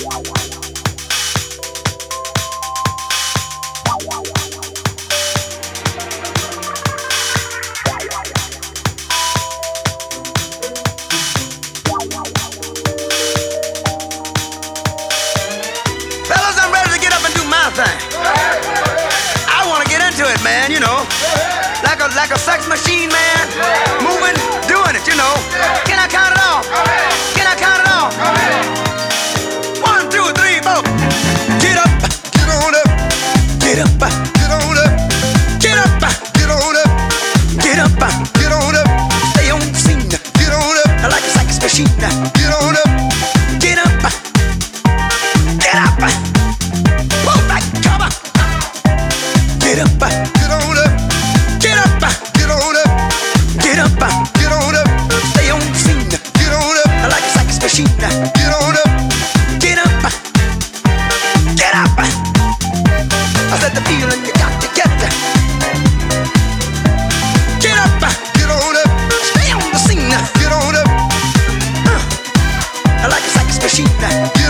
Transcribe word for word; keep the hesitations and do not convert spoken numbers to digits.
Fellas, I'm ready to get up and do my thing. I want to get into it, man, you know. Like a like a sex machine, man. Moving, doing it, you know. Can I count it off? Can I count it off? One, two, three, four. Get up, Get on up, get up, get on up, get up, get on up, get up. get on up, Stay on the scene. get on up, I like a sex machine. get on up, Get up, get up. Move like cover. Get up, get on up, get up, get on up, get up. get on up, Stay on the scene. get on up, I like a sex machine. get on up, Get up, get up. I said the feeling you got to get. Get up, get on up, stay on the scene. get on up, I like a sex machine. get